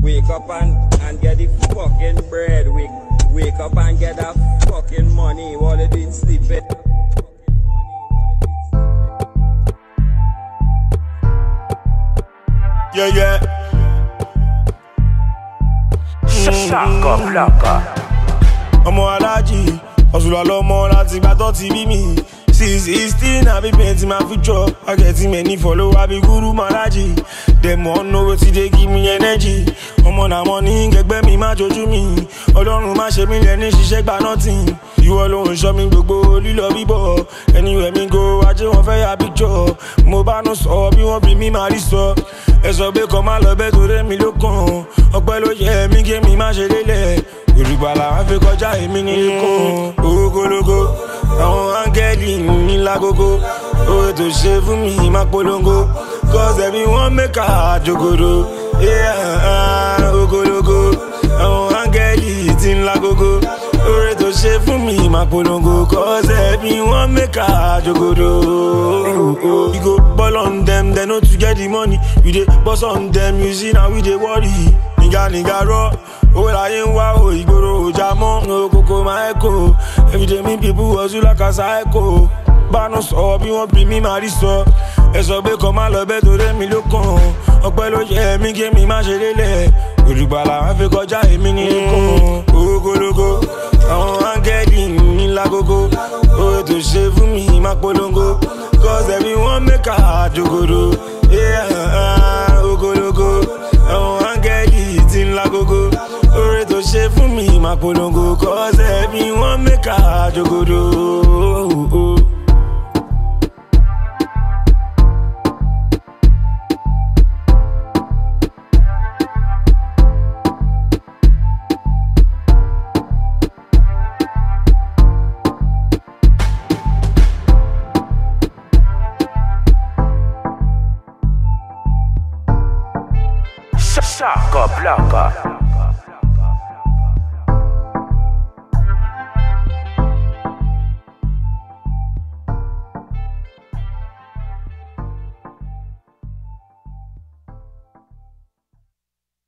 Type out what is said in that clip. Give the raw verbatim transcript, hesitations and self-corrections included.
Wake up and, and get the fucking bread. Wake, wake up and get that fucking money. While you doing sleeping. Yeah, yeah. Shaka Blaka. Ọmọ alájì, ọ̀ṣùlọ̀ lọ́mọ láti gbà tó ti bí mi. six sixteen, I be painting my future. I get too many followers, I be guru malaji. Them all know what they give me energy. Ọmọ náà money, gẹ́gbẹ́ mi má jojú mi. Ọlọ́run má ṣe mí lẹ́ni ṣiṣẹ́ gba nothing. Ìwọ ló ń ṣọ́ mi gbogbo lílọ bíbọ̀. Anywhere mi go, ajé wọn fẹ́ ya picture. Mo bá nù sọ bí wọ́n bí mi máa rí sọ. Ẹ sọ pé kọ́ máa lọ bẹ́ẹ̀ tó rẹ́ mi ló kàn. Ọpẹ́ ló yẹ mí kí mi má ṣe lélẹ̀. Olùgbàlà wá fi kọjá èmi nínú kan. Ogologo, àwọn áńgẹ́lì ní lágogo. Oore tó ṣe fún mi máa polongo. Cause everyone make a jogodo. Yeah, ogologo, àwọn áńgẹ́lì tí ń lágogo. Oore tó ṣe fún mi máa polongo. Cause everyone make a jogodo. We go ball on them, they know to get the money. We dey boss on them, you see now we dey worry. Nigga, nigga, raw. Oh, I ain't wow, Igoro, Jamon, no Coco, my echo. Every day, me people was you like a psycho. Banos up, you won't be me, Mariso. As a big come, I love it to them, me look on. A bello, yeah, me give me my jelly. Urubala, I forgot Jai, me, oh, go, go. I'm getting in Lagogo. Oh, to save me, my polongo. Cause everyone make a jogodo. Yeah, oh, go, go. I'm getting in Lagogo. Oore tó ṣe fún mi máa polongo. Cause everyone make a jogodo. Shaka Blaka.